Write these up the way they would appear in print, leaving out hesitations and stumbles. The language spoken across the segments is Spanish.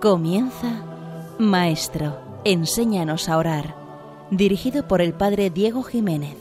Comienza Maestro, enséñanos a orar, dirigido por el Padre Diego Jiménez.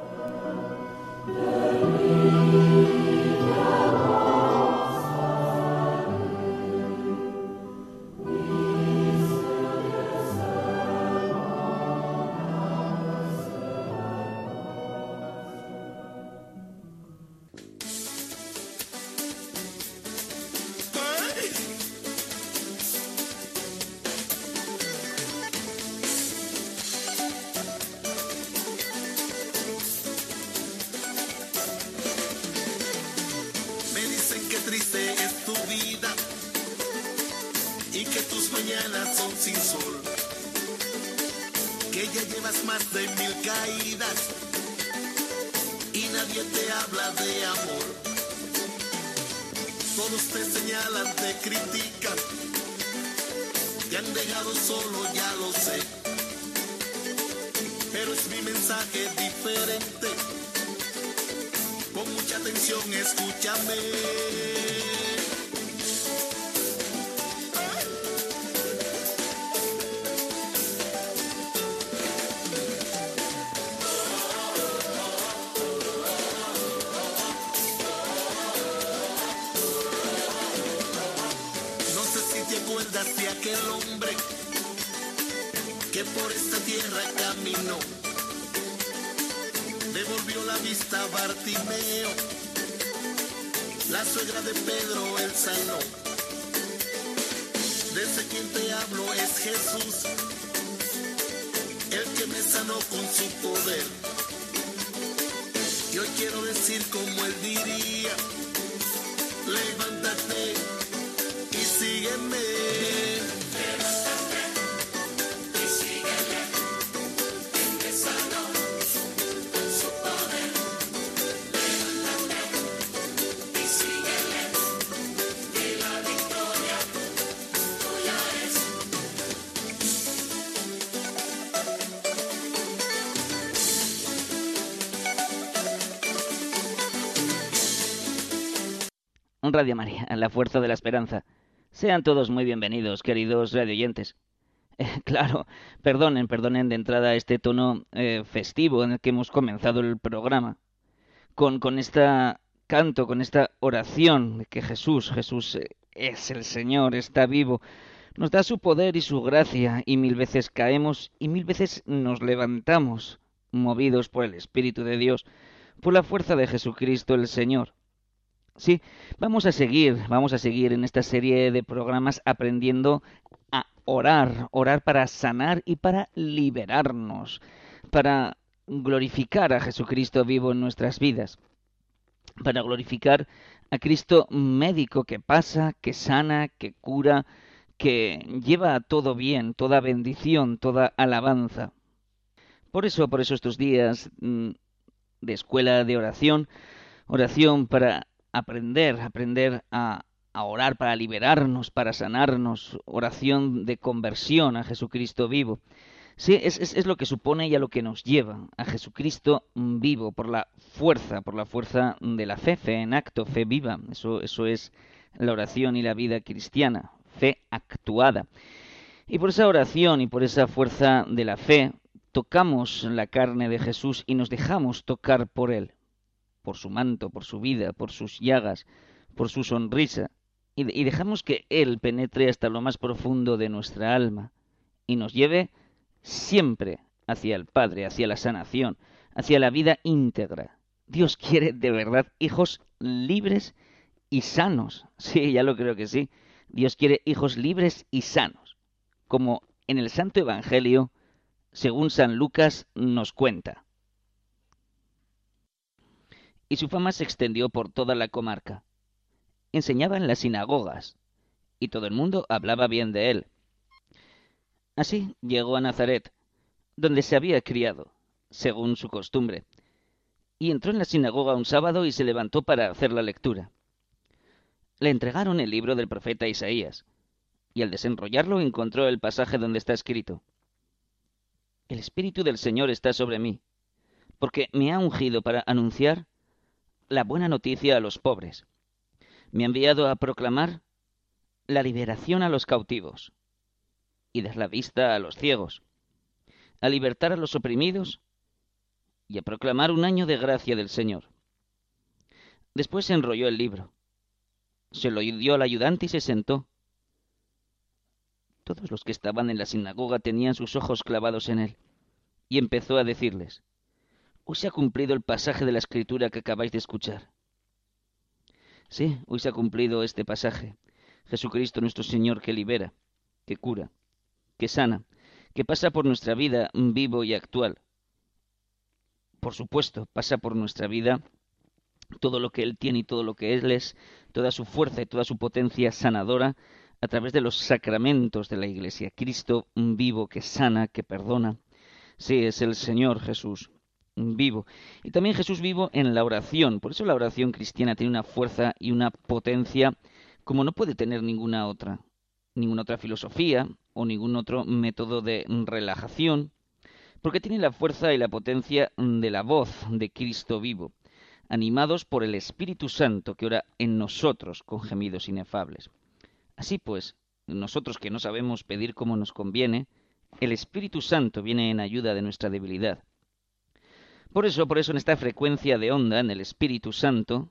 Radio María, la fuerza de la esperanza. Sean todos muy bienvenidos, queridos radioyentes. Claro, perdonen de entrada este tono festivo en el que hemos comenzado el programa. Con esta canto, con esta oración de que Jesús es el Señor, está vivo, nos da su poder y su gracia, y 1000 veces caemos y 1000 veces nos levantamos, movidos por el Espíritu de Dios, por la fuerza de Jesucristo el Señor. Sí, vamos a seguir en esta serie de programas aprendiendo a orar para sanar y para liberarnos, para glorificar a Jesucristo vivo en nuestras vidas, para glorificar a Cristo médico que pasa, que sana, que cura, que lleva todo bien, toda bendición, toda alabanza. Por eso estos días de escuela de oración para aprender a orar, para liberarnos, para sanarnos, oración de conversión a Jesucristo vivo. Sí, es lo que supone y a lo que nos lleva, a Jesucristo vivo, por la fuerza de la fe en acto, fe viva. Eso es la oración y la vida cristiana, fe actuada. Y por esa oración y por esa fuerza de la fe, tocamos la carne de Jesús y nos dejamos tocar por Él, por su manto, por su vida, por sus llagas, por su sonrisa, y dejamos que Él penetre hasta lo más profundo de nuestra alma y nos lleve siempre hacia el Padre, hacia la sanación, hacia la vida íntegra. Dios quiere de verdad hijos libres y sanos. Sí, ya lo creo que sí. Dios quiere hijos libres y sanos, como en el Santo Evangelio, según San Lucas nos cuenta. Y su fama se extendió por toda la comarca. Enseñaba en las sinagogas, y todo el mundo hablaba bien de él. Así llegó a Nazaret, donde se había criado, según su costumbre, y entró en la sinagoga un sábado y se levantó para hacer la lectura. Le entregaron el libro del profeta Isaías, y al desenrollarlo encontró el pasaje donde está escrito: El Espíritu del Señor está sobre mí, porque me ha ungido para anunciar la buena noticia a los pobres. Me ha enviado a proclamar la liberación a los cautivos y dar la vista a los ciegos, a libertar a los oprimidos y a proclamar un año de gracia del Señor. Después se enrolló el libro, se lo dio al ayudante y se sentó. Todos los que estaban en la sinagoga tenían sus ojos clavados en él, y empezó a decirles: hoy se ha cumplido el pasaje de la Escritura que acabáis de escuchar. Sí, hoy se ha cumplido este pasaje. Jesucristo nuestro Señor, que libera, que cura, que sana, que pasa por nuestra vida vivo y actual. Por supuesto, pasa por nuestra vida todo lo que Él tiene y todo lo que Él es, toda su fuerza y toda su potencia sanadora a través de los sacramentos de la Iglesia. Cristo vivo, que sana, que perdona. Sí, es el Señor Jesús vivo. Y también Jesús vivo en la oración. Por eso la oración cristiana tiene una fuerza y una potencia como no puede tener ninguna otra filosofía o ningún otro método de relajación, porque tiene la fuerza y la potencia de la voz de Cristo vivo, animados por el Espíritu Santo que ora en nosotros con gemidos inefables. Así pues, nosotros que no sabemos pedir como nos conviene, el Espíritu Santo viene en ayuda de nuestra debilidad. Por eso en esta frecuencia de onda, en el Espíritu Santo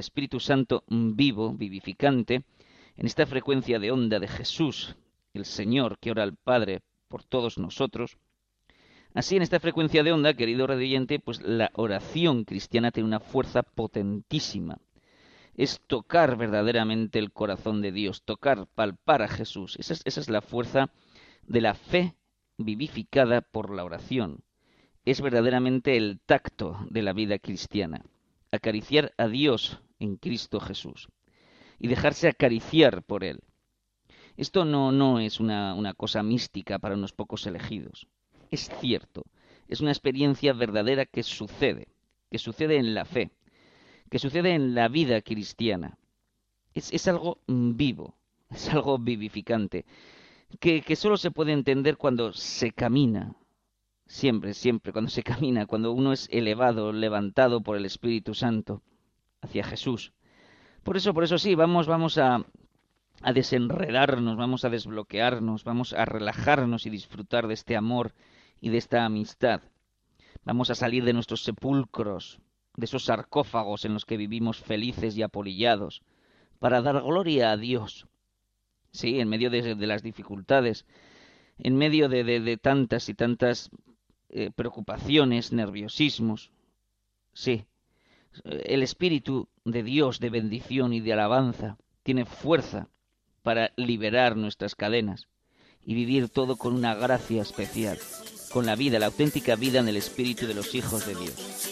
vivo, vivificante, en esta frecuencia de onda de Jesús, el Señor que ora al Padre por todos nosotros, así en esta frecuencia de onda, querido radioyente, pues la oración cristiana tiene una fuerza potentísima. Es tocar verdaderamente el corazón de Dios, palpar a Jesús. Esa es la fuerza de la fe vivificada por la oración. Es verdaderamente el tacto de la vida cristiana. Acariciar a Dios en Cristo Jesús y dejarse acariciar por Él. Esto no es una cosa mística para unos pocos elegidos. Es cierto, es una experiencia verdadera que sucede en la fe, que sucede en la vida cristiana. Es algo vivo, es algo vivificante, que solo se puede entender cuando se camina, siempre, cuando se camina, cuando uno es elevado, levantado por el Espíritu Santo hacia Jesús. Por eso sí, vamos a desenredarnos, vamos a desbloquearnos, vamos a relajarnos y disfrutar de este amor y de esta amistad. Vamos a salir de nuestros sepulcros, de esos sarcófagos en los que vivimos felices y apolillados, para dar gloria a Dios. Sí, en medio de las dificultades, en medio de tantas y tantas preocupaciones, nerviosismos. Sí, el Espíritu de Dios, de bendición y de alabanza, tiene fuerza para liberar nuestras cadenas y vivir todo con una gracia especial, con la vida, la auténtica vida en el Espíritu de los hijos de Dios.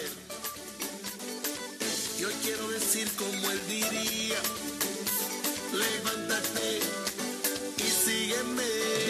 Yo quiero decir como él diría: levántate y sígueme.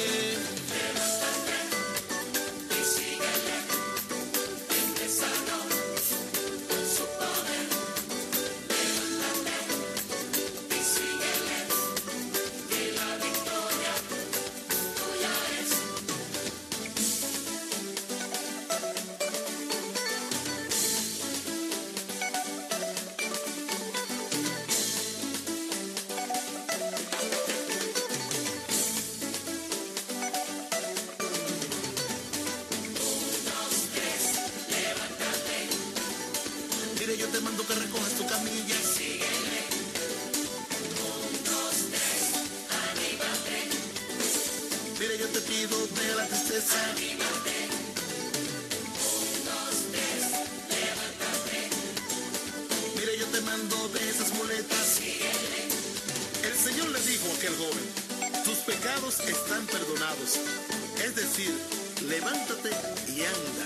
Yo te mando que recojas tu camilla. Sígueme. 1, 2, 3, anímate. Mire, yo te pido de la tristeza. Anímate. 1, 2, 3, levántate. Mire, yo te mando de esas muletas. Sígueme. El Señor le dijo a aquel joven: tus pecados están perdonados. Es decir, levántate y anda.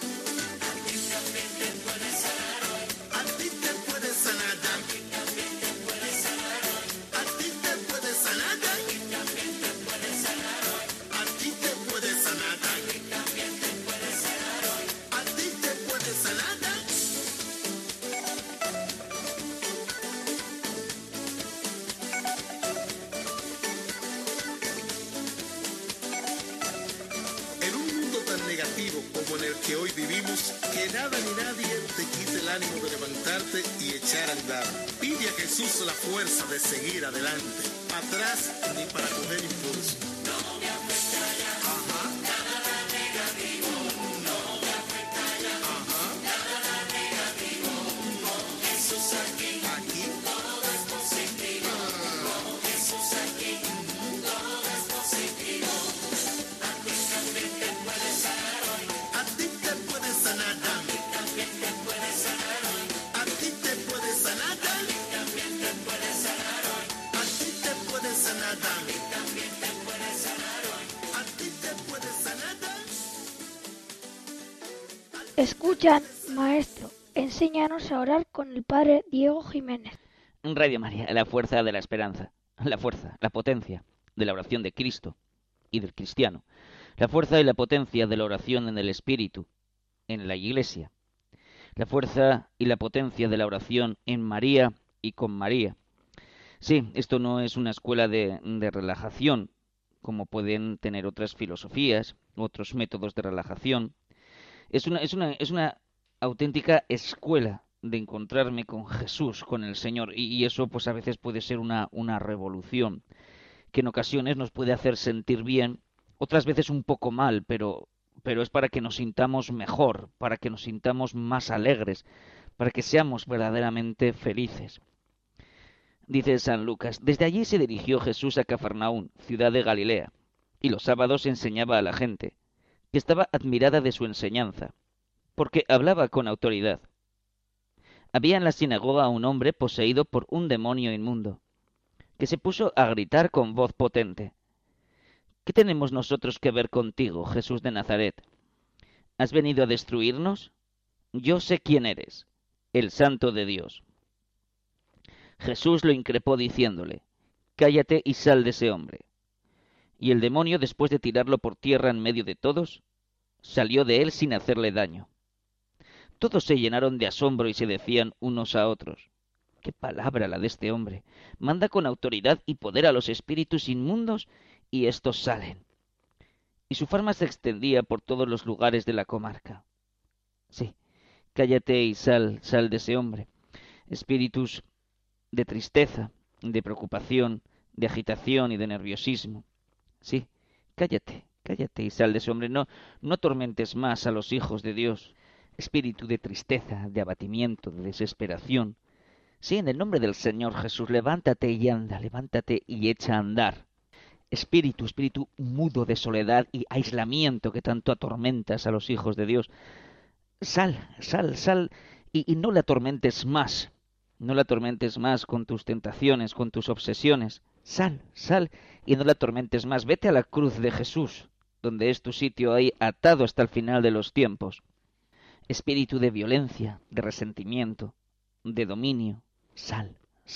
Como en el que hoy vivimos, que nada ni nadie te quite el ánimo de levantarte y echar a andar. Pide a Jesús la fuerza de seguir adelante. atrás ni para coger impulso. No me afecta ya. Ajá. Nada negativo. No me afecta ya. Ajá. Nada negativo. Con Jesús aquí. Aquí. Todo es positivo. Con Jesús aquí. Todo es positivo. A ti también te puedes sanar hoy. A ti te puedes sanar. A ti también te puedes sanar hoy. A ti te puedes sanar. A ti también te puedes sanar hoy. A ti te puedes sanar. A ti también te puedes sanar hoy. A ti te puedes sanar. Escuchan, maestro, enséñanos a orar con el padre Diego Jiménez. Radio María, la fuerza de la esperanza, la fuerza, la potencia de la oración de Cristo y del cristiano, la fuerza y la potencia de la oración en el Espíritu, en la Iglesia, la fuerza y la potencia de la oración en María y con María. Sí, esto no es una escuela de relajación, como pueden tener otras filosofías, otros métodos de relajación. Es una auténtica escuela de encontrarme con Jesús, con el Señor, y eso pues a veces puede ser una revolución, que en ocasiones nos puede hacer sentir bien, otras veces un poco mal, pero es para que nos sintamos mejor, para que nos sintamos más alegres, para que seamos verdaderamente felices. Dice San Lucas, desde allí se dirigió Jesús a Cafarnaún, ciudad de Galilea, y los sábados enseñaba a la gente, que estaba admirada de su enseñanza, porque hablaba con autoridad. Había en la sinagoga un hombre poseído por un demonio inmundo, que se puso a gritar con voz potente, ¿qué tenemos nosotros que ver contigo, Jesús de Nazaret? ¿Has venido a destruirnos? Yo sé quién eres, el Santo de Dios. Jesús lo increpó diciéndole, cállate y sal de ese hombre. Y el demonio, después de tirarlo por tierra en medio de todos, salió de él sin hacerle daño. Todos se llenaron de asombro y se decían unos a otros, ¡qué palabra la de este hombre! Manda con autoridad y poder a los espíritus inmundos y éstos salen. Y su fama se extendía por todos los lugares de la comarca. Sí, cállate y sal de ese hombre. Espíritus de tristeza, de preocupación, de agitación y de nerviosismo. Sí, cállate y sal de ese hombre. No atormentes más a los hijos de Dios. Espíritu de tristeza, de abatimiento, de desesperación. Sí, en el nombre del Señor Jesús, levántate y anda, levántate y echa a andar. Espíritu mudo de soledad y aislamiento que tanto atormentas a los hijos de Dios. Sal y no le atormentes más. No la atormentes más con tus tentaciones, con tus obsesiones. Sal y no la atormentes más. Vete a la cruz de Jesús, donde es tu sitio ahí atado hasta el final de los tiempos. Espíritu de violencia, de resentimiento, de dominio. Sal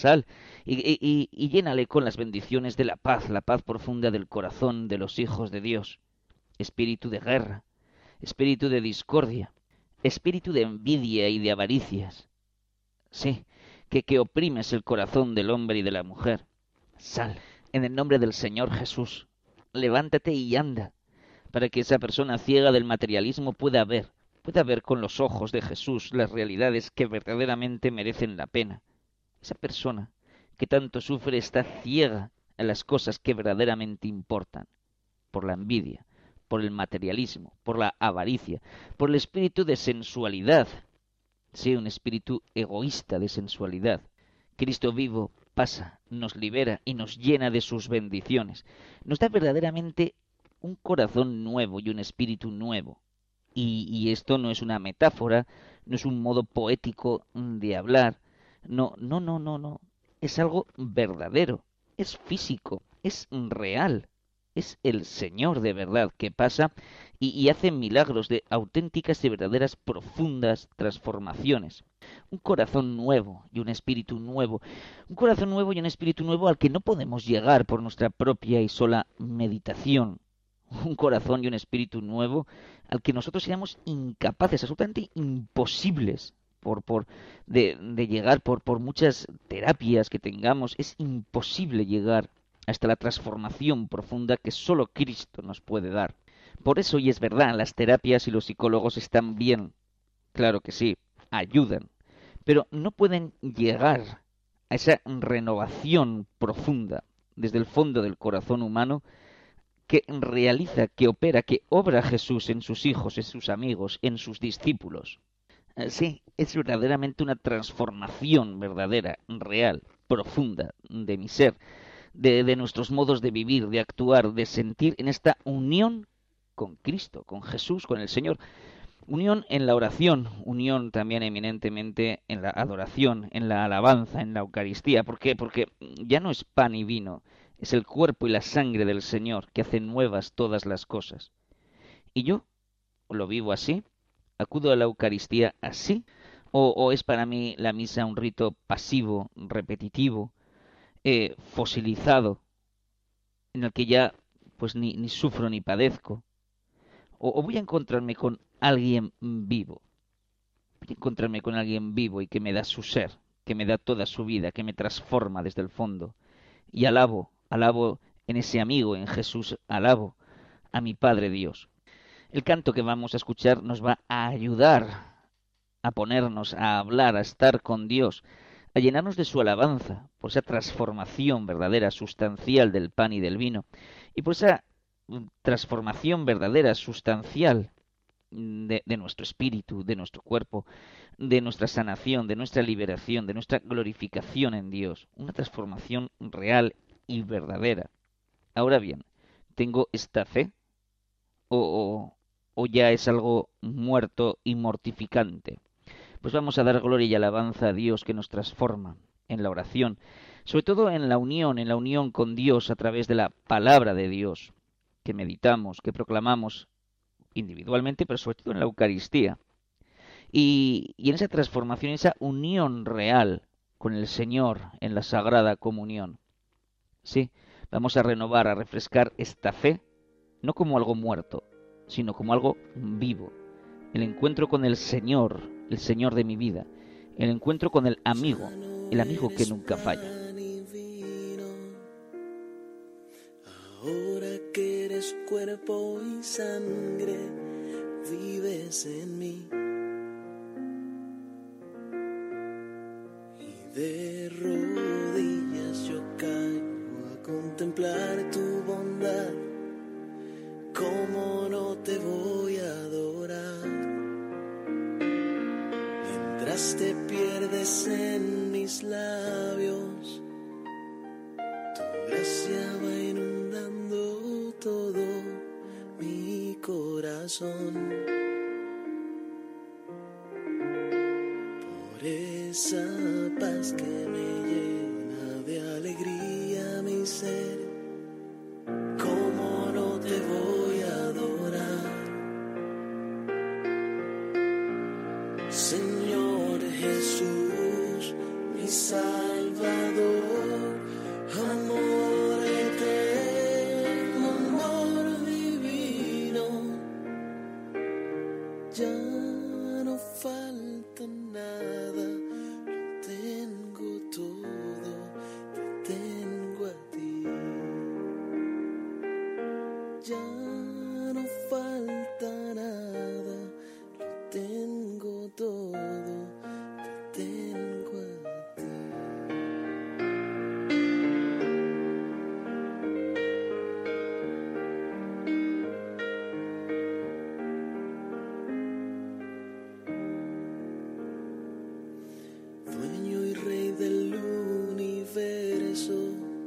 y llénale con las bendiciones de la paz profunda del corazón de los hijos de Dios. Espíritu de guerra, espíritu de discordia, espíritu de envidia y de avaricias. Sí, que oprimes el corazón del hombre y de la mujer. Sal, en el nombre del Señor Jesús. Levántate y anda, para que esa persona ciega del materialismo pueda ver con los ojos de Jesús las realidades que verdaderamente merecen la pena. Esa persona que tanto sufre está ciega a las cosas que verdaderamente importan, por la envidia, por el materialismo, por la avaricia, por el espíritu de sensualidad. Sí, un espíritu egoísta de sensualidad. Cristo vivo pasa, nos libera y nos llena de sus bendiciones. Nos da verdaderamente un corazón nuevo y un espíritu nuevo. Y esto no es una metáfora, no es un modo poético de hablar. No. Es algo verdadero, es físico, es real. Es el Señor de verdad que pasa y hace milagros de auténticas y verdaderas profundas transformaciones. Un corazón nuevo y un espíritu nuevo. Un corazón nuevo y un espíritu nuevo al que no podemos llegar por nuestra propia y sola meditación. Un corazón y un espíritu nuevo al que nosotros seamos incapaces, absolutamente imposibles de llegar por muchas terapias que tengamos. Es imposible llegar hasta la transformación profunda que solo Cristo nos puede dar. Por eso, y es verdad, las terapias y los psicólogos están bien, claro que sí, ayudan, pero no pueden llegar a esa renovación profunda desde el fondo del corazón humano, que realiza, que opera, que obra Jesús en sus hijos, en sus amigos, en sus discípulos. Sí, es verdaderamente una transformación verdadera, real, profunda de mi ser, de nuestros modos de vivir, de actuar, de sentir en esta unión con Cristo, con Jesús, con el Señor. Unión en la oración, unión también eminentemente en la adoración, en la alabanza, en la Eucaristía. ¿Por qué? Porque ya no es pan y vino, es el cuerpo y la sangre del Señor que hacen nuevas todas las cosas. Y yo lo vivo así, acudo a la Eucaristía así, o es para mí la misa un rito pasivo, repetitivo, fosilizado, en el que ya pues ni sufro ni padezco. O voy a encontrarme con alguien vivo. Voy a encontrarme con alguien vivo y que me da su ser, que me da toda su vida, que me transforma desde el fondo. Y alabo en ese amigo, en Jesús, alabo a mi Padre Dios. El canto que vamos a escuchar nos va a ayudar a ponernos, a hablar, a estar con Dios, a llenarnos de su alabanza, por esa transformación verdadera, sustancial del pan y del vino, y por esa transformación verdadera, sustancial de nuestro espíritu, de nuestro cuerpo, de nuestra sanación, de nuestra liberación, de nuestra glorificación en Dios, una transformación real y verdadera. Ahora bien, ¿tengo esta fe? ¿O ya es algo muerto y mortificante? Pues vamos a dar gloria y alabanza a Dios que nos transforma en la oración, sobre todo en la unión con Dios a través de la palabra de Dios, que meditamos, que proclamamos individualmente, pero sobre todo en la Eucaristía. Y en esa transformación, esa unión real con el Señor en la Sagrada Comunión. Sí, vamos a renovar, a refrescar esta fe, no como algo muerto, sino como algo vivo. El encuentro con el Señor de mi vida. El encuentro con el amigo que nunca falla. Ahora que eres cuerpo y sangre, vives en mí. Y de rodillas yo caigo a contemplar tu bondad. ¿Cómo no te voy a adorar? Mientras te pierdes en mis labios, tu gracia va inundando todo mi corazón. Por esa paz que me llena de alegría mi ser, ¿cómo no te voy a adorar? Señor Jesús, mi Salvador, amor eterno, amor divino, ya no falta nada, lo tengo todo, te tengo a ti. Ya no falta nada, lo tengo todo, te tengo a ti. Dueño y rey del universo,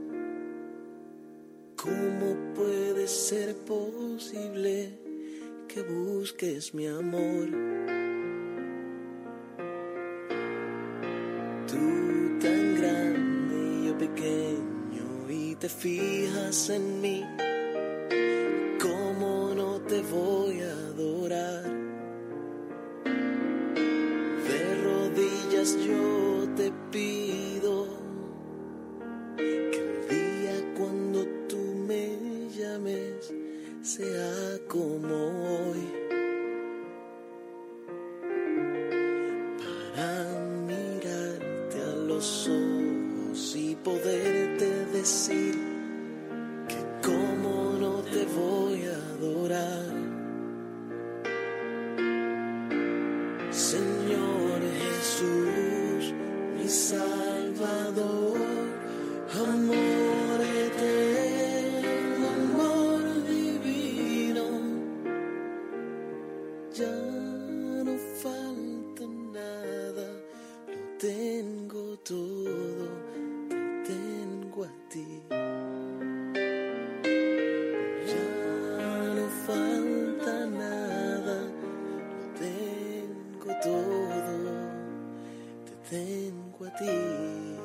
¿cómo puede ser posible que busques mi amor? Tú tan grande y yo pequeño y te fijas en mí, ¿cómo no te voy a adorar? De rodillas yo te pido que el día cuando tú me llames sea como hoy, para mirarte a los ojos y poderte decir que como no te voy a adorar. Señor Jesús, mi Salvador, amor eterno, Ya no falta nada, lo tengo todo, te tengo a ti. Ya no falta nada, lo tengo todo, te tengo a ti.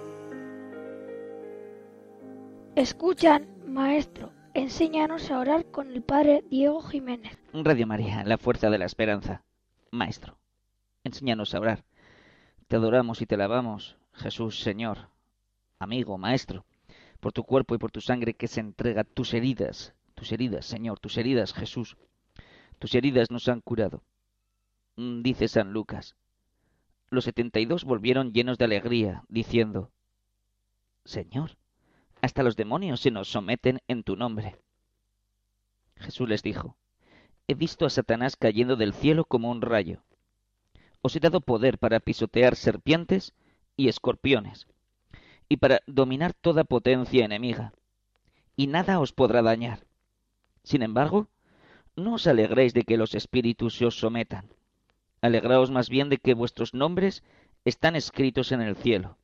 Escuchan, maestro, enséñanos a orar con el padre Diego Jiménez. Radio María, la fuerza de la esperanza. Maestro, enséñanos a orar. Te adoramos y te alabamos, Jesús, Señor, amigo, maestro, por tu cuerpo y por tu sangre que se entrega, tus heridas, Señor, tus heridas, Jesús. Tus heridas nos han curado. Dice San Lucas, los 72 volvieron llenos de alegría, diciendo, Señor, hasta los demonios se nos someten en tu nombre. Jesús les dijo, he visto a Satanás cayendo del cielo como un rayo. Os he dado poder para pisotear serpientes y escorpiones, y para dominar toda potencia enemiga, y nada os podrá dañar. Sin embargo, no os alegréis de que los espíritus se os sometan. Alegraos más bien de que vuestros nombres están escritos en el cielo.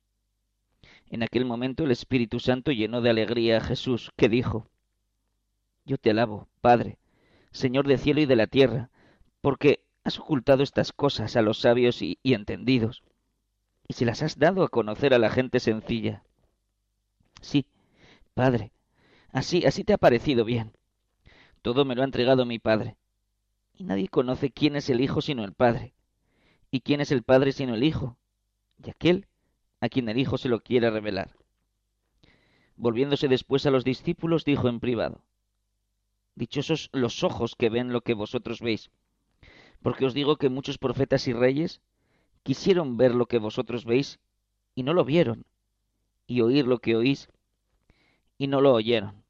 En aquel momento el Espíritu Santo llenó de alegría a Jesús, que dijo, yo te alabo, Padre, Señor del cielo y de la tierra, porque has ocultado estas cosas a los sabios y entendidos, y se las has dado a conocer a la gente sencilla. Sí, Padre, así te ha parecido bien. Todo me lo ha entregado mi Padre, y nadie conoce quién es el Hijo sino el Padre, y quién es el Padre sino el Hijo, y aquel a quien el Hijo se lo quiera revelar. Volviéndose después a los discípulos, dijo en privado, dichosos los ojos que ven lo que vosotros veis, porque os digo que muchos profetas y reyes quisieron ver lo que vosotros veis, y no lo vieron, y oír lo que oís, y no lo oyeron.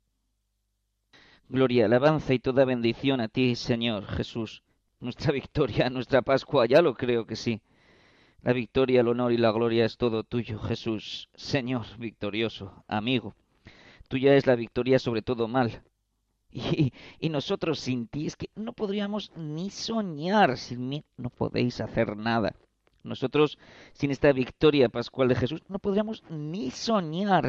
Gloria, alabanza y toda bendición a ti, Señor Jesús. Nuestra victoria, nuestra Pascua, ya lo creo que sí. La victoria, el honor y la gloria es todo tuyo, Jesús, Señor victorioso, amigo. Tuya es la victoria sobre todo mal. Y nosotros sin ti es que no podríamos ni soñar, sin mí no podéis hacer nada. Nosotros sin esta victoria pascual de Jesús no podríamos ni soñar,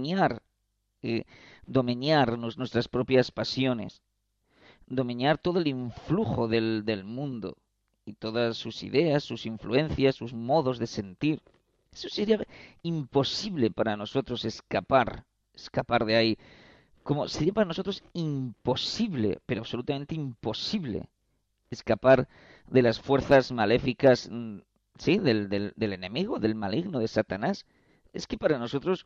domeñarnos nuestras propias pasiones, domeñar todo el influjo del mundo y todas sus ideas, sus influencias, sus modos de sentir. Eso sería imposible para nosotros escapar de ahí. Como sería para nosotros imposible, pero absolutamente imposible, escapar de las fuerzas maléficas, sí, del enemigo, del maligno, de Satanás. Es que para nosotros,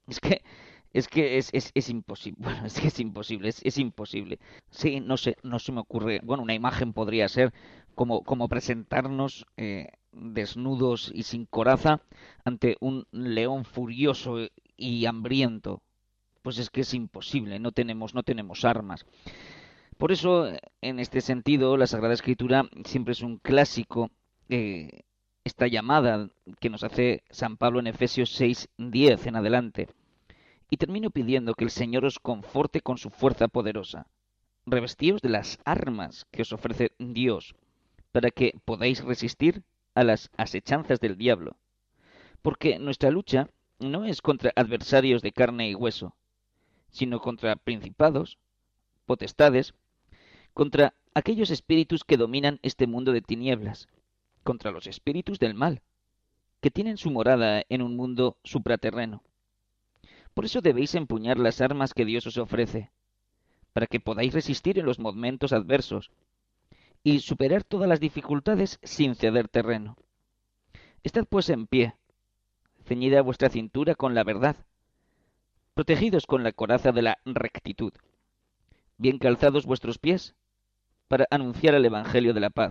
es imposible. Bueno, es que es imposible, es imposible. Sí, no se me ocurre. Bueno, una imagen podría ser como presentarnos desnudos y sin coraza ante un león furioso y hambriento. Pues es que es imposible, no tenemos armas. Por eso, en este sentido, la Sagrada Escritura siempre es un clásico, esta llamada que nos hace San Pablo en Efesios 6:10 en adelante. Y termino pidiendo que el Señor os conforte con su fuerza poderosa. Revestíos de las armas que os ofrece Dios, para que podáis resistir a las asechanzas del diablo. Porque nuestra lucha no es contra adversarios de carne y hueso, sino contra principados, potestades, contra aquellos espíritus que dominan este mundo de tinieblas, contra los espíritus del mal, que tienen su morada en un mundo supraterreno. Por eso debéis empuñar las armas que Dios os ofrece, para que podáis resistir en los momentos adversos y superar todas las dificultades sin ceder terreno. Estad pues en pie, ceñida vuestra cintura con la verdad, protegidos con la coraza de la rectitud, bien calzados vuestros pies para anunciar el Evangelio de la paz.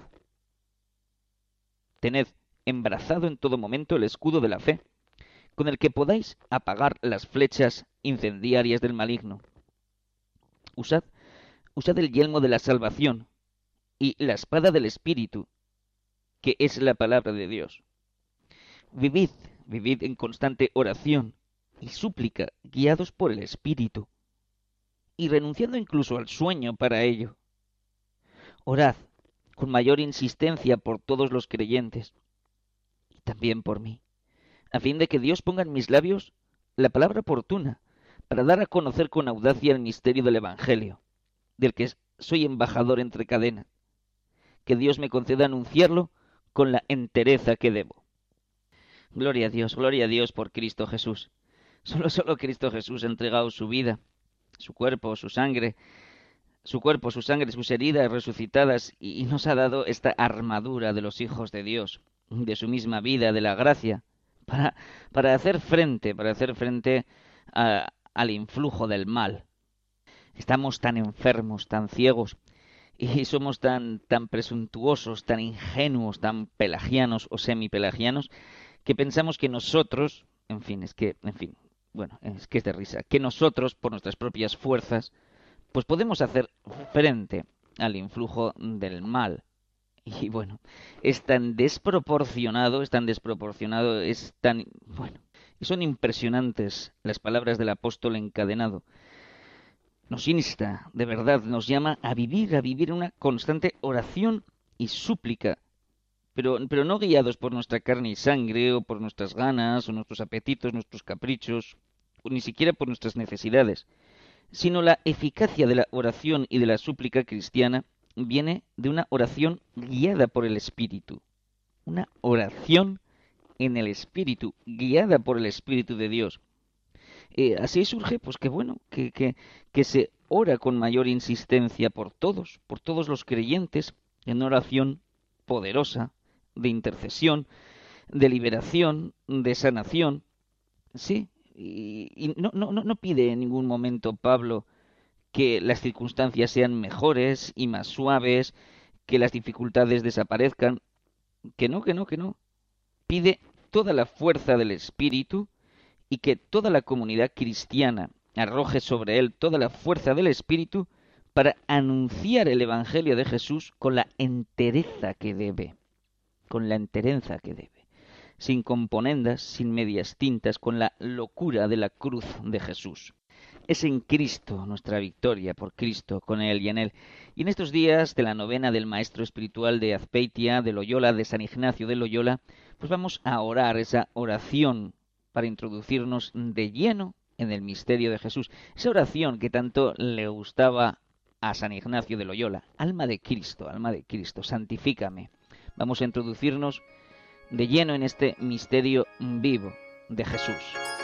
Tened embrazado en todo momento el escudo de la fe, con el que podáis apagar las flechas incendiarias del maligno. Usad el yelmo de la salvación y la espada del Espíritu, que es la palabra de Dios. Vivid en constante oración y súplica, guiados por el Espíritu, y renunciando incluso al sueño para ello. Orad con mayor insistencia por todos los creyentes y también por mí, a fin de que Dios ponga en mis labios la palabra oportuna para dar a conocer con audacia el misterio del Evangelio, del que soy embajador entre cadenas. Que Dios me conceda anunciarlo con la entereza que debo. Gloria a Dios por Cristo Jesús. Solo Cristo Jesús ha entregado su vida, su cuerpo, su sangre, sus heridas resucitadas y nos ha dado esta armadura de los hijos de Dios, de su misma vida, de la gracia, para hacer frente al influjo del mal. Estamos tan enfermos, tan ciegos, y somos tan presuntuosos, tan ingenuos, tan pelagianos o semipelagianos, que pensamos que nosotros, es que es de risa, que nosotros, por nuestras propias fuerzas, pues podemos hacer frente al influjo del mal. Y bueno, es tan desproporcionado, y son impresionantes las palabras del apóstol encadenado. Nos insta, de verdad, nos llama a vivir una constante oración y súplica, pero no guiados por nuestra carne y sangre, o por nuestras ganas, o nuestros apetitos, nuestros caprichos, o ni siquiera por nuestras necesidades, sino la eficacia de la oración y de la súplica cristiana viene de una oración guiada por el Espíritu, una oración en el Espíritu, guiada por el Espíritu de Dios. Así surge, pues que se ora con mayor insistencia por todos los creyentes, en oración poderosa, de intercesión, de liberación, de sanación. Sí, y no pide en ningún momento Pablo que las circunstancias sean mejores y más suaves, que las dificultades desaparezcan. Que no. Pide toda la fuerza del Espíritu y que toda la comunidad cristiana arroje sobre él toda la fuerza del Espíritu para anunciar el Evangelio de Jesús con la entereza que debe, sin componendas, sin medias tintas, con la locura de la cruz de Jesús. Es en Cristo nuestra victoria, por Cristo, con Él y en Él. Y en estos días de la novena del maestro espiritual de Azpeitia, de Loyola, de San Ignacio de Loyola, pues vamos a orar esa oración para introducirnos de lleno en el misterio de Jesús. Esa oración que tanto le gustaba a San Ignacio de Loyola. Alma de Cristo, santifícame. Vamos a introducirnos de lleno en este misterio vivo de Jesús.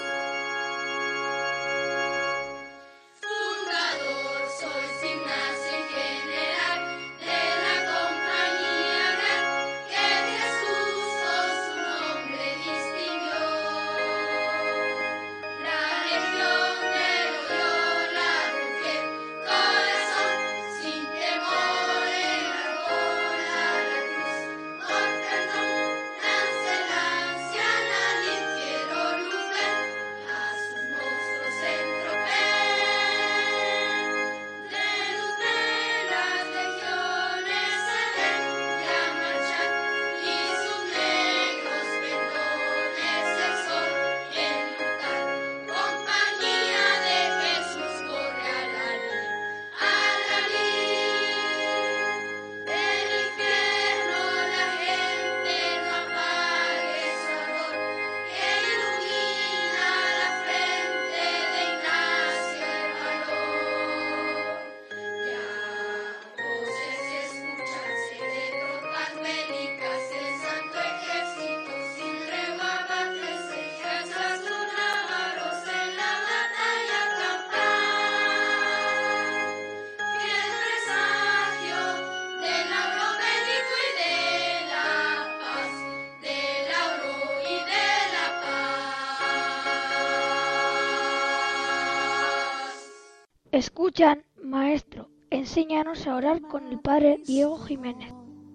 Escuchan, maestro, enséñanos a orar con el padre Diego Jiménez.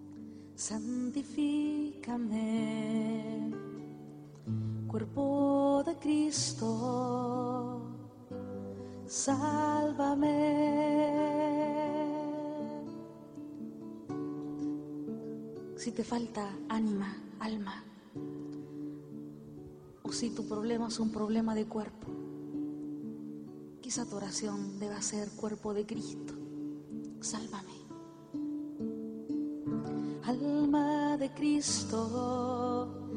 Santifícame, cuerpo de Cristo, sálvame. Si te falta ánima, alma, o si tu problema es un problema de cuerpo, quizá tu oración deba ser: cuerpo de Cristo, sálvame. Alma de Cristo,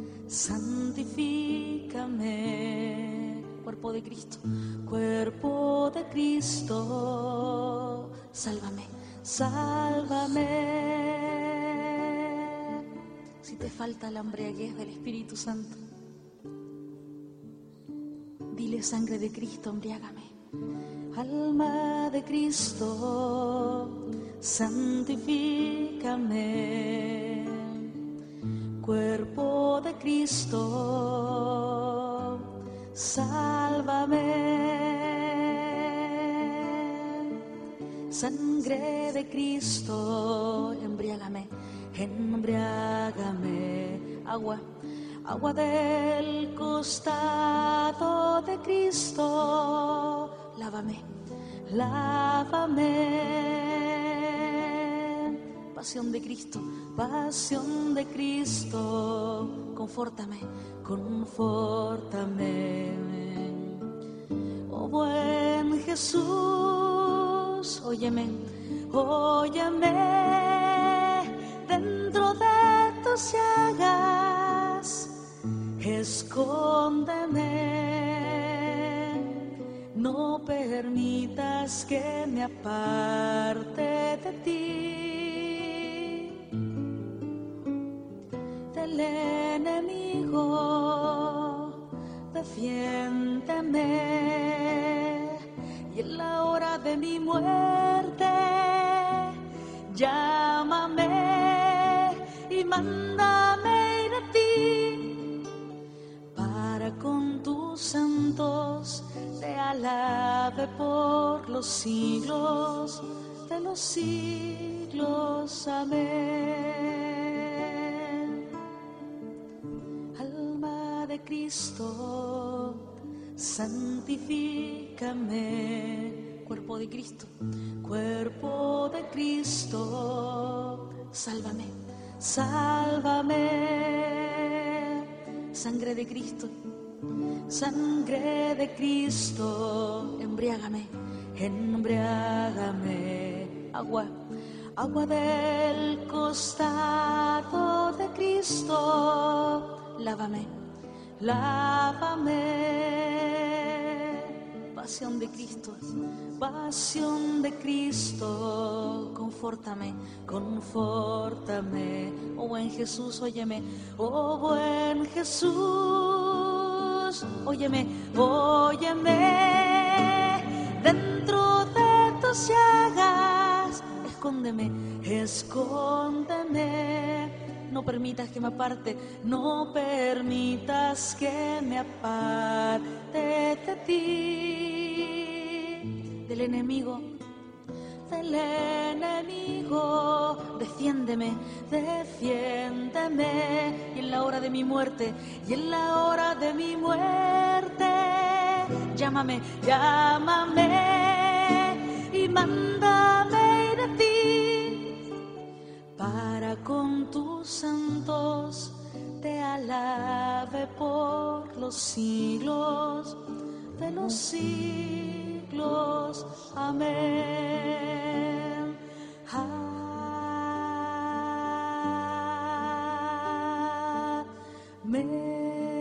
santifícame. Cuerpo de Cristo, cuerpo de Cristo, sálvame, sálvame. Si te falta la embriaguez del Espíritu Santo, dile: sangre de Cristo, embriágame. Alma de Cristo, santifícame. Cuerpo de Cristo, sálvame. Sangre de Cristo, embriágame, embriágame. Agua del costado de Cristo, lávame, lávame. Pasión de Cristo, confórtame, confórtame. Oh buen Jesús, óyeme, óyeme, dentro de tus llagas escóndeme, no permitas que me aparte de ti, del enemigo, defiéndeme, y en la hora de mi muerte, llámame y mándame ir a ti, para con tus santos te alabe por los siglos de los siglos. Amén. Alma de Cristo, santifícame. Cuerpo de Cristo, cuerpo de Cristo, sálvame, sálvame. Sangre de Cristo, sangre de Cristo, embriágame, embriágame. Agua del costado de Cristo, lávame, lávame. Pasión de Cristo, confórtame, confórtame. Oh buen Jesús, óyeme, oh buen Jesús, óyeme, óyeme, dentro de tus llagas, escóndeme, escóndeme, no permitas que me aparte, no permitas que me aparte de ti, del enemigo, defiéndeme, defiéndeme, y en la hora de mi muerte, llámame, llámame, y mándame ir a ti, para con tus santos te alabe por los siglos de los siglos. Amén. Amén.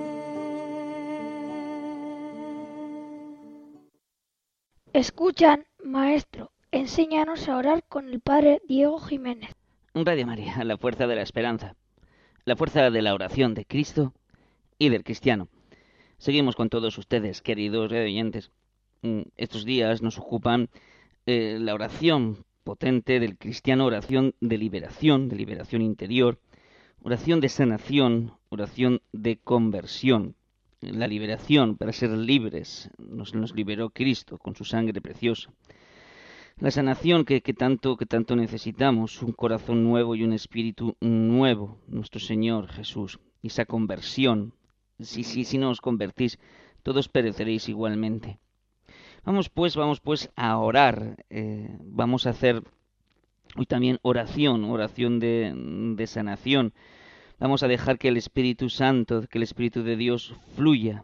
Escuchan, maestro, enséñanos a orar con el padre Diego Jiménez. Radio María, la fuerza de la esperanza, la fuerza de la oración de Cristo y del cristiano. Seguimos con todos ustedes, queridos oyentes. Estos días nos ocupan la oración potente del cristiano, oración de liberación interior, oración de sanación, oración de conversión. La liberación para ser libres nos liberó Cristo con su sangre preciosa. La sanación que tanto necesitamos, un corazón nuevo y un espíritu nuevo, nuestro Señor Jesús. Y esa conversión, si no os convertís, todos pereceréis igualmente. Vamos pues a orar. Vamos a hacer hoy también oración de sanación. Vamos a dejar que el Espíritu Santo, que el Espíritu de Dios fluya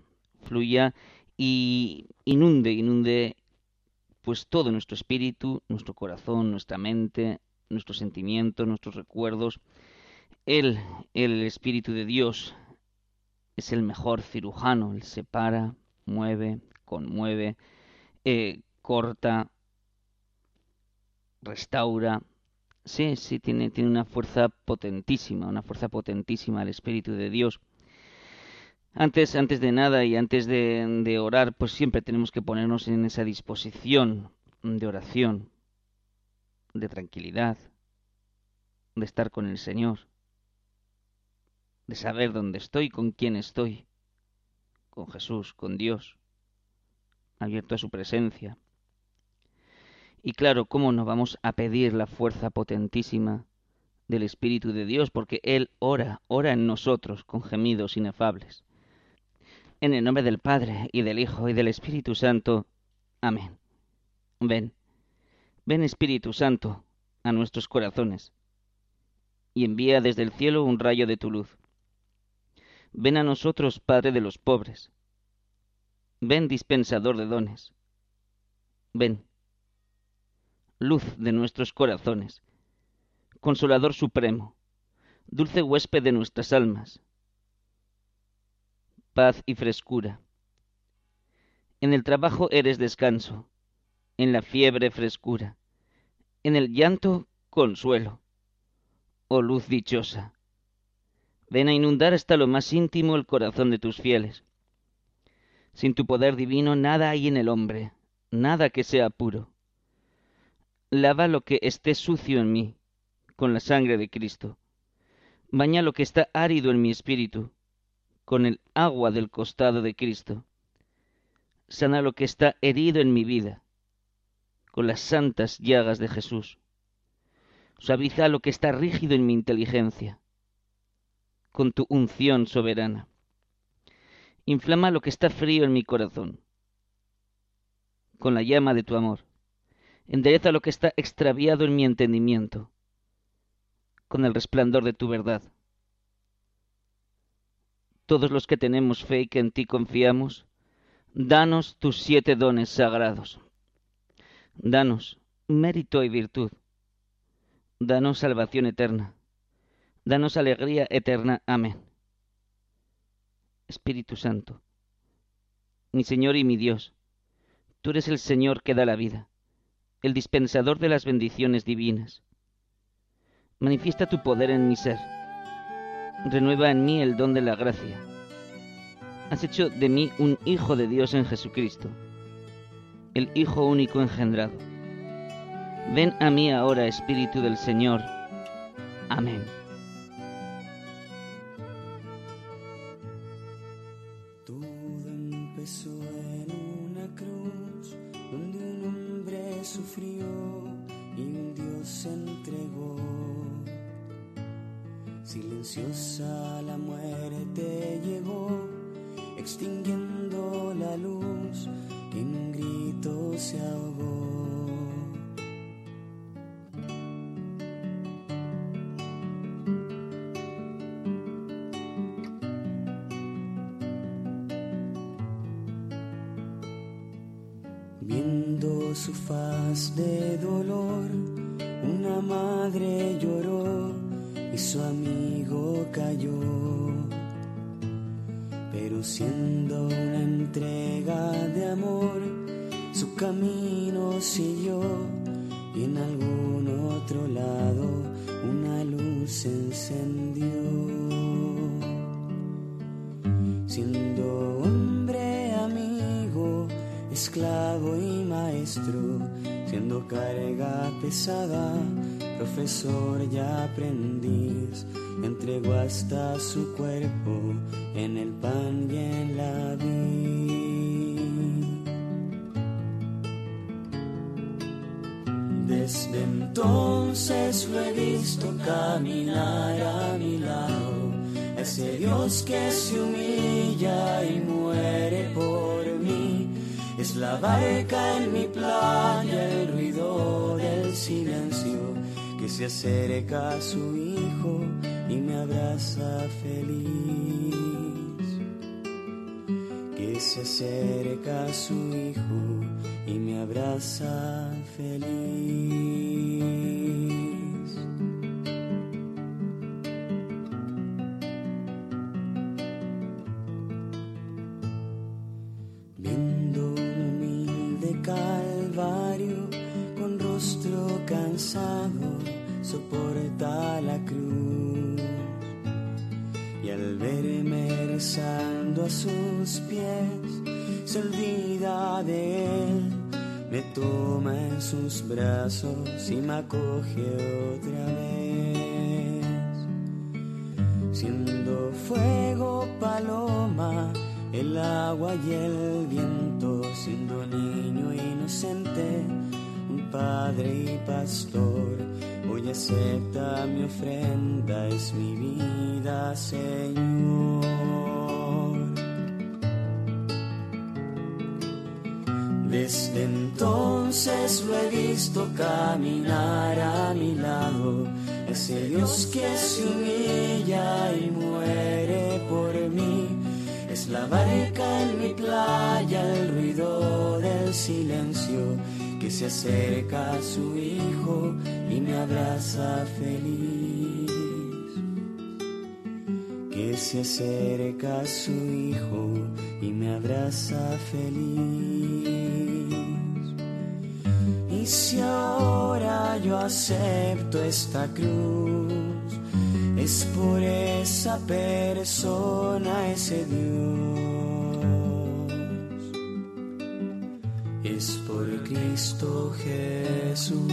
y inunde pues todo nuestro espíritu, nuestro corazón, nuestra mente, nuestros sentimientos, nuestros recuerdos, Él, el Espíritu de Dios, es el mejor cirujano. Él separa, mueve, conmueve, corta, restaura. Sí, sí, tiene una fuerza potentísima el Espíritu de Dios. Antes de nada y antes de orar, pues siempre tenemos que ponernos en esa disposición de oración, de tranquilidad, de estar con el Señor, de saber dónde estoy, con quién estoy, con Jesús, con Dios, abierto a su presencia. Y claro, ¿cómo no vamos a pedir la fuerza potentísima del Espíritu de Dios? Porque Él ora en nosotros con gemidos inefables. En el nombre del Padre, y del Hijo, y del Espíritu Santo. Amén. Ven Espíritu Santo, a nuestros corazones, y envía desde el cielo un rayo de tu luz. Ven a nosotros, Padre de los pobres. Ven, dispensador de dones. Ven, luz de nuestros corazones, Consolador supremo, dulce huésped de nuestras almas, paz y frescura. En el trabajo eres descanso, en la fiebre frescura, en el llanto consuelo, oh luz dichosa. Ven a inundar hasta lo más íntimo el corazón de tus fieles. Sin tu poder divino nada hay en el hombre, nada que sea puro. Lava lo que esté sucio en mí, con la sangre de Cristo. Baña lo que está árido en mi espíritu, con el agua del costado de Cristo. Sana lo que está herido en mi vida, con las santas llagas de Jesús. Suaviza lo que está rígido en mi inteligencia, con tu unción soberana. Inflama lo que está frío en mi corazón, con la llama de tu amor. Endereza lo que está extraviado en mi entendimiento, con el resplandor de tu verdad. Todos los que tenemos fe y que en ti confiamos, danos tus 7 dones sagrados. Danos mérito y virtud. Danos salvación eterna. Danos alegría eterna. Amén. Espíritu Santo, mi Señor y mi Dios, tú eres el Señor que da la vida, el dispensador de las bendiciones divinas. Manifiesta tu poder en mi ser. Renueva en mí el don de la gracia. Has hecho de mí un hijo de Dios en Jesucristo, el Hijo único engendrado. Ven a mí ahora, Espíritu del Señor. Amén. Todo empezó en una cruz, donde un hombre sufrió y un Dios se entregó. Silenciosa la muerte llegó, extinguiendo la luz que en un grito se ahogó. Viendo su faz de dolor, una madre lloró y su amigo cayó. Pero siendo una entrega de amor, su camino siguió y en algún otro lado una luz se encendió. Siendo hombre, amigo, esclavo y maestro, siendo carga pesada, profesor y aprendiz, entregó hasta su cuerpo en el pan y en la vid. Desde entonces lo he visto caminar a mi lado, ese Dios que se humilla y muere por mí. Es la barca en mi playa, el ruido del silencio, que se acerca a su hijo y me abraza feliz. Que se acerca a su hijo y me abraza feliz. la cruz, y al verme rezando a sus pies, se olvida de él, me toma en sus brazos y me acoge otra vez. Siendo fuego, paloma, el agua y el viento, siendo niño inocente, un padre y pastor, hoy acepta mi ofrenda, es mi vida, Señor. Desde entonces lo he visto caminar a mi lado, ese Dios que se humilla y muere por mí. Es la barca en mi playa, el ruido del silencio, que se acerca a su hijo y me abraza feliz. Que se acerca a su hijo y me abraza feliz. Y si ahora yo acepto esta cruz, es por esa persona, ese Dios, es por Cristo Jesús.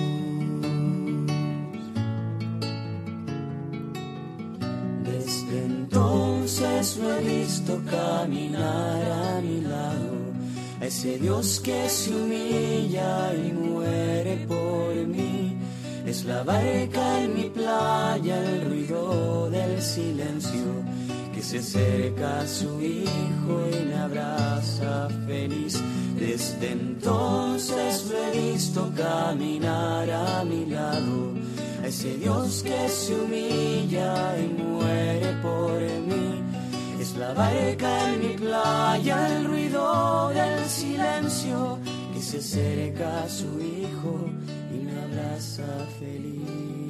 Desde entonces lo he visto caminar a mi lado, a ese Dios que se humilla y muere por mí. Es la barca en mi playa, el ruido del silencio, que se acerca a su hijo y me abraza feliz. Desde entonces lo he visto caminar a mi lado, a ese Dios que se humilla y muere por mí. Es la barca en mi playa, el ruido del silencio, que se acerca a su hijo y me abraza feliz.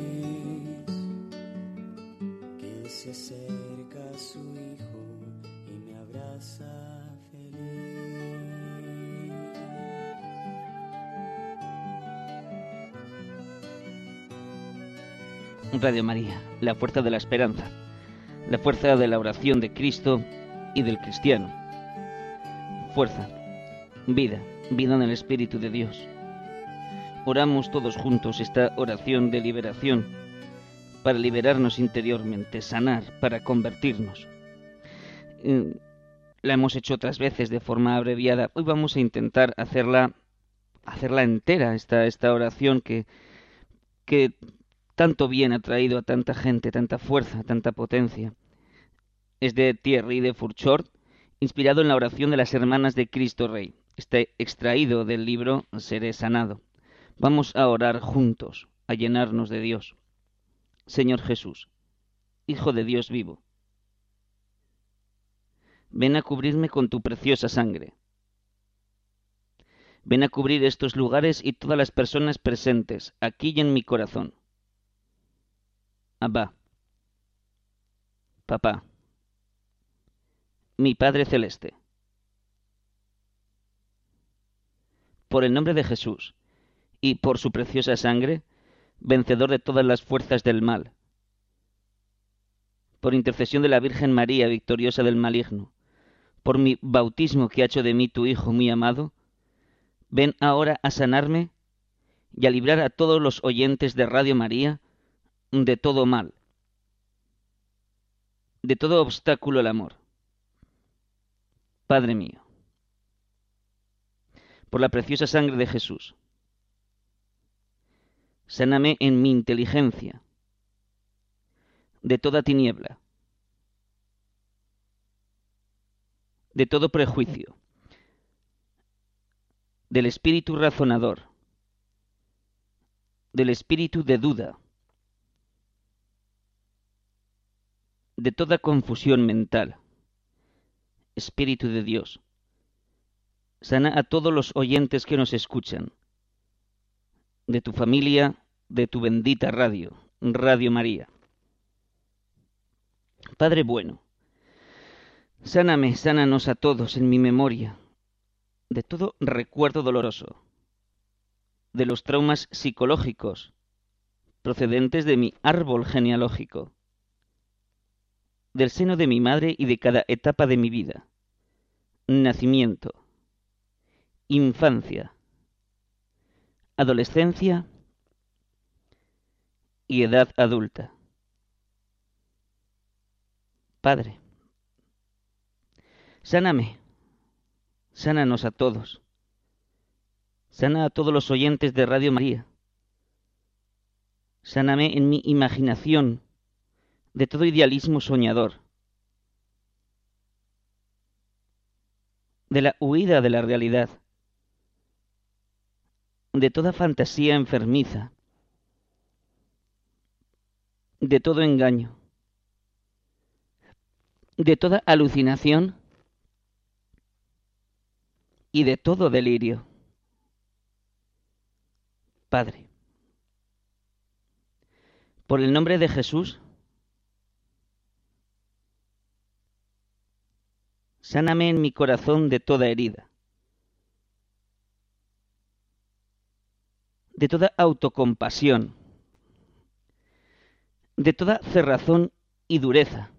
Que se acerca a su hijo y me abraza feliz. Radio María, la fuerza de la esperanza, la fuerza de la oración de Cristo y del cristiano. Fuerza, vida, vida en el Espíritu de Dios. Oramos todos juntos esta oración de liberación, para liberarnos interiormente, sanar, para convertirnos. La hemos hecho otras veces de forma abreviada. Hoy vamos a intentar hacerla entera, esta oración que tanto bien ha traído a tanta gente, tanta fuerza, tanta potencia. Es de Thierry de Fourchard, inspirado en la oración de las hermanas de Cristo Rey. Está extraído del libro Seré sanado. Vamos a orar juntos, a llenarnos de Dios. Señor Jesús, Hijo de Dios vivo, ven a cubrirme con tu preciosa sangre. Ven a cubrir estos lugares y todas las personas presentes, aquí y en mi corazón. Abba, Papá, mi Padre Celeste. Por el nombre de Jesús y por su preciosa sangre, vencedor de todas las fuerzas del mal. Por intercesión de la Virgen María, victoriosa del maligno. Por mi bautismo que ha hecho de mí tu Hijo muy amado, ven ahora a sanarme y a librar a todos los oyentes de Radio María de todo mal, de todo obstáculo al amor. Padre mío, por la preciosa sangre de Jesús, sáname en mi inteligencia, de toda tiniebla, de todo prejuicio, del espíritu razonador, del espíritu de duda, de toda confusión mental. Espíritu de Dios, sana a todos los oyentes que nos escuchan, de tu familia, de tu bendita radio, Radio María. Padre bueno, sánanos a todos en mi memoria, de todo recuerdo doloroso, de los traumas psicológicos, procedentes de mi árbol genealógico, del seno de mi madre y de cada etapa de mi vida: nacimiento, infancia, adolescencia y edad adulta. Padre, sáname, sánanos a todos, sana a todos los oyentes de Radio María, sáname en mi imaginación de todo idealismo soñador, de la huida de la realidad, de toda fantasía enfermiza, de todo engaño, de toda alucinación y de todo delirio. Padre, por el nombre de Jesús, sáname en mi corazón de toda herida, de toda autocompasión, de toda cerrazón y dureza.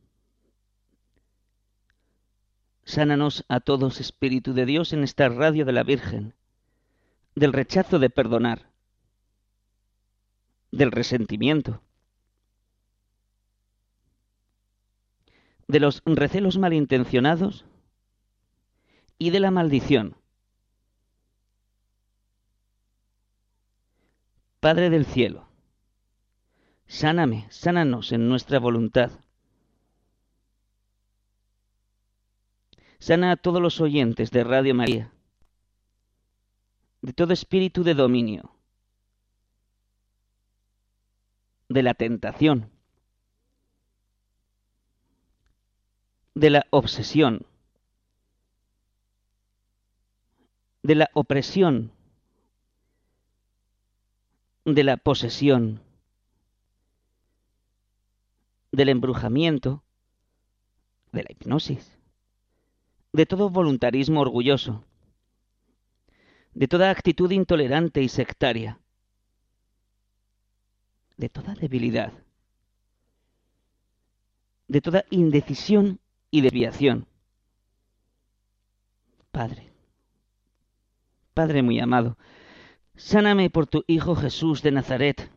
Sánanos a todos, Espíritu de Dios, en esta radio de la Virgen, del rechazo de perdonar, del resentimiento, de los recelos malintencionados y de la maldición. Padre del cielo, sánanos en nuestra voluntad. Sana a todos los oyentes de Radio María, de todo espíritu de dominio, de la tentación, de la obsesión, de la opresión, de la posesión, del embrujamiento, de la hipnosis, de todo voluntarismo orgulloso, de toda actitud intolerante y sectaria, de toda debilidad, de toda indecisión y desviación. Padre, Padre muy amado, sáname por tu Hijo Jesús de Nazaret.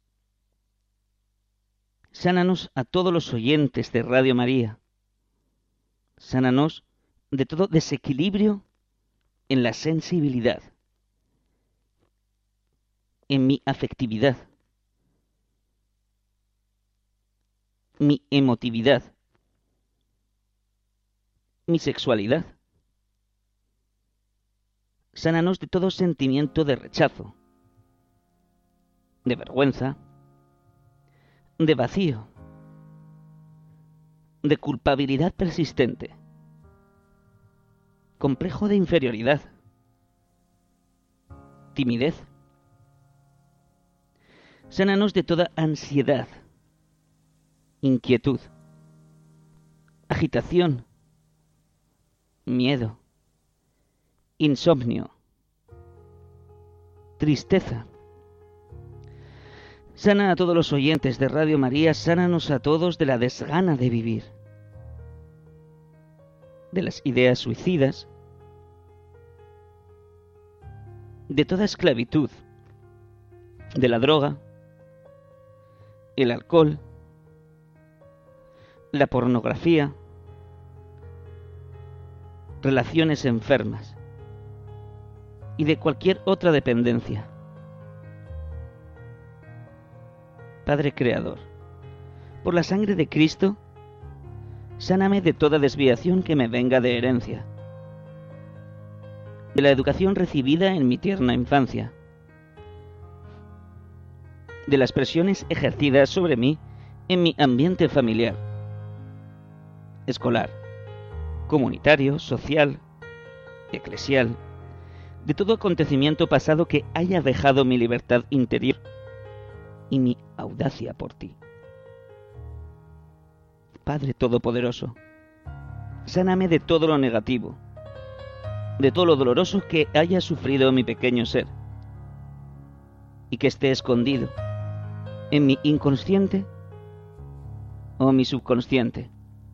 Sánanos a todos los oyentes de Radio María. Sánanos de todo desequilibrio en la sensibilidad, en mi afectividad, mi emotividad, mi sexualidad. Sánanos de todo sentimiento de rechazo, de vergüenza, de vacío, de culpabilidad persistente, complejo de inferioridad, timidez. Sánanos de toda ansiedad, inquietud, agitación, miedo, insomnio, tristeza. Sana a todos los oyentes de Radio María, sánanos a todos de la desgana de vivir, de las ideas suicidas, de toda esclavitud, de la droga, el alcohol, la pornografía, relaciones enfermas y de cualquier otra dependencia. Padre Creador, por la sangre de Cristo, sáname de toda desviación que me venga de herencia, de la educación recibida en mi tierna infancia, de las presiones ejercidas sobre mí en mi ambiente familiar, escolar, comunitario, social, eclesial, de todo acontecimiento pasado que haya dejado mi libertad interior y mi audacia por ti. Padre Todopoderoso, sáname de todo lo negativo, de todo lo doloroso que haya sufrido mi pequeño ser y que esté escondido ¿En mi inconsciente o mi subconsciente?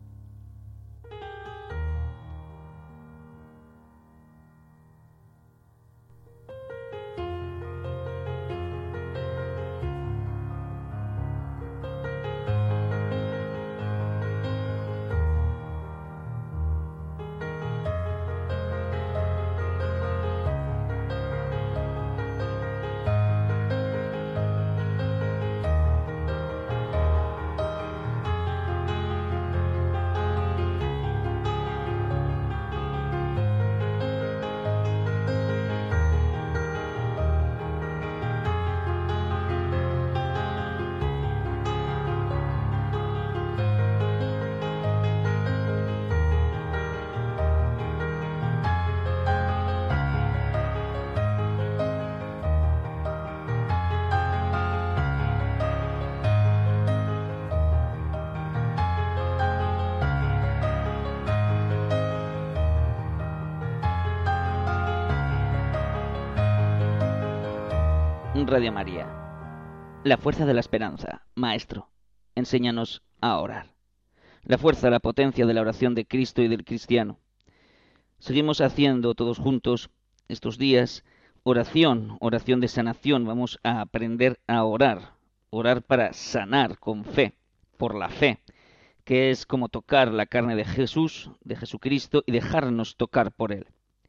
Radio María. La fuerza de la esperanza. Maestro, enséñanos a orar. La fuerza, la potencia de la oración de Cristo y del cristiano. Seguimos haciendo todos juntos estos días oración de sanación. Vamos a aprender a orar. Orar para sanar con fe, por la fe, que es como tocar la carne de Jesús, de Jesucristo, y dejarnos tocar por Él.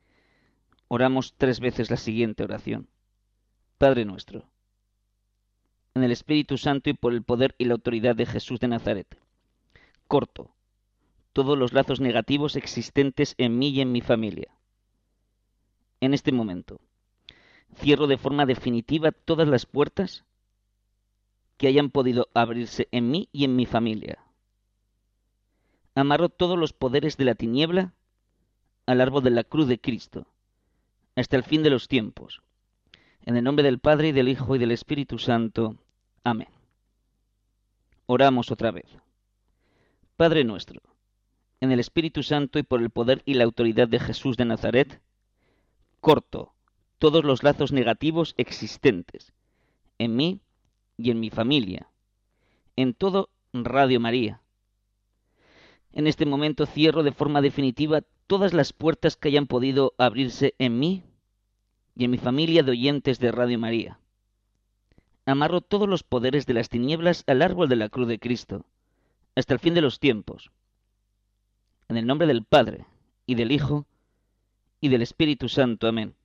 Oramos 3 veces la siguiente oración. Padre nuestro, en el Espíritu Santo y por el poder y la autoridad de Jesús de Nazaret, corto todos los lazos negativos existentes en mí y en mi familia. En este momento, cierro de forma definitiva todas las puertas que hayan podido abrirse en mí y en mi familia. Amarro todos los poderes de la tiniebla al árbol de la cruz de Cristo, hasta el fin de los tiempos. En el nombre del Padre, y del Hijo, y del Espíritu Santo. Amén. Oramos otra vez. Padre nuestro, en el Espíritu Santo y por el poder y la autoridad de Jesús de Nazaret, corto todos los lazos negativos existentes en mí y en mi familia, en todo Radio María. En este momento cierro de forma definitiva todas las puertas que hayan podido abrirse en mí y en mi familia de oyentes de Radio María. Amarro todos los poderes de las tinieblas al árbol de la cruz de Cristo, hasta el fin de los tiempos. En el nombre del Padre, y del Hijo, y del Espíritu Santo. Amén.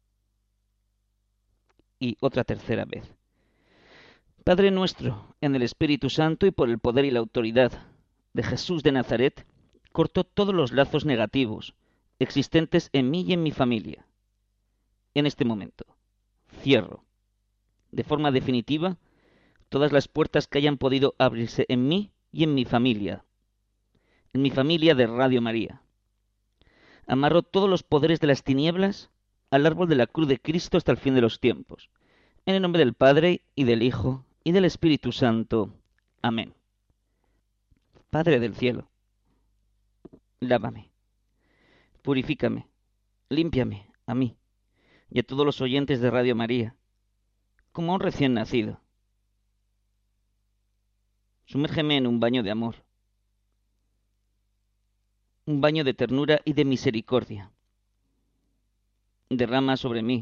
Y otra tercera vez. Padre nuestro, en el Espíritu Santo y por el poder y la autoridad de Jesús de Nazaret, corto todos los lazos negativos existentes en mí y en mi familia. En este momento, cierro de forma definitiva todas las puertas que hayan podido abrirse en mí y en mi familia de Radio María. Amarro todos los poderes de las tinieblas al árbol de la cruz de Cristo hasta el fin de los tiempos. En el nombre del Padre, y del Hijo, y del Espíritu Santo. Amén. Padre del cielo, lávame, purifícame, límpiame a mí y a todos los oyentes de Radio María, como un recién nacido. Sumérgeme en un baño de amor, un baño de ternura y de misericordia. Derrama sobre mí,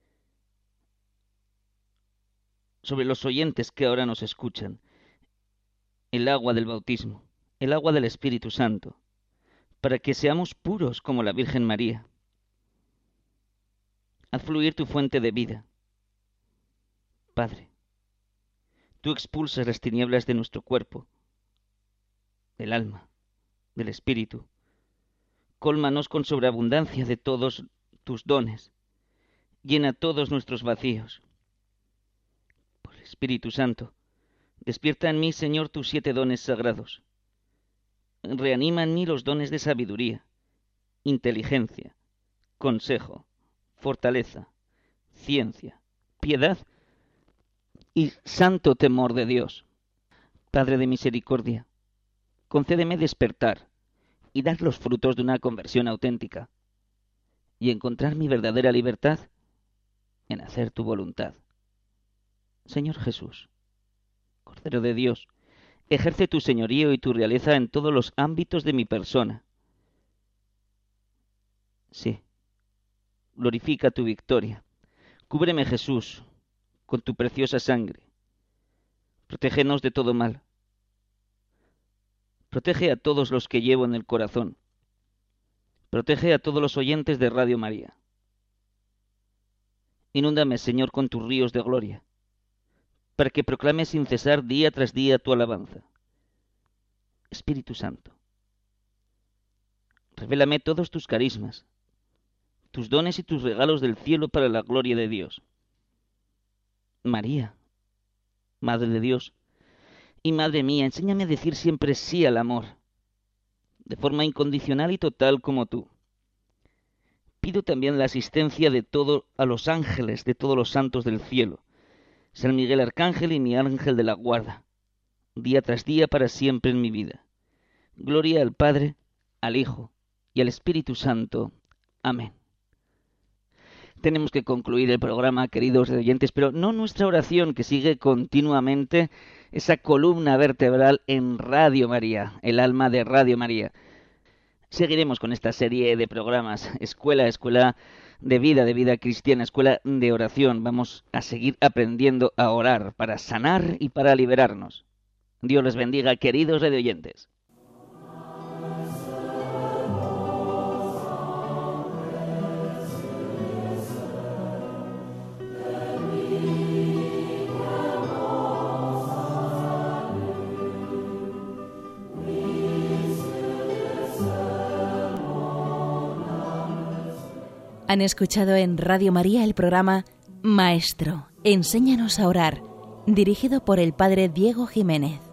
sobre los oyentes que ahora nos escuchan, el agua del bautismo, el agua del Espíritu Santo, para que seamos puros como la Virgen María. Haz fluir tu fuente de vida. Padre, tú expulsas las tinieblas de nuestro cuerpo, del alma, del espíritu. Cólmanos con sobreabundancia de todos tus dones. Llena todos nuestros vacíos. Por el Espíritu Santo, despierta en mí, Señor, tus 7 dones sagrados. Reanima en mí los dones de sabiduría, inteligencia, consejo, fortaleza, ciencia, piedad y santo temor de Dios. Padre de misericordia, concédeme despertar y dar los frutos de una conversión auténtica y encontrar mi verdadera libertad en hacer tu voluntad. Señor Jesús, Cordero de Dios, ejerce tu señorío y tu realeza en todos los ámbitos de mi persona. Sí, glorifica tu victoria. Cúbreme, Jesús, con tu preciosa sangre. Protégenos de todo mal. Protege a todos los que llevo en el corazón. Protege a todos los oyentes de Radio María. Inúndame, Señor, con tus ríos de gloria, para que proclame sin cesar día tras día tu alabanza. Espíritu Santo, revélame todos tus carismas, tus dones y tus regalos del cielo para la gloria de Dios. María, Madre de Dios y Madre mía, enséñame a decir siempre sí al amor, de forma incondicional y total como tú. Pido también la asistencia de todos a los ángeles, de todos los santos del cielo, San Miguel Arcángel y mi ángel de la guarda, día tras día para siempre en mi vida. Gloria al Padre, al Hijo y al Espíritu Santo. Amén. Tenemos que concluir el programa, queridos oyentes, pero no nuestra oración, que sigue continuamente, esa columna vertebral en Radio María, el alma de Radio María. Seguiremos con esta serie de programas, escuela de vida cristiana, escuela de oración. Vamos a seguir aprendiendo a orar para sanar y para liberarnos. Dios les bendiga, queridos radioyentes. Han escuchado en Radio María el programa Maestro, enséñanos a orar, dirigido por el padre Diego Jiménez.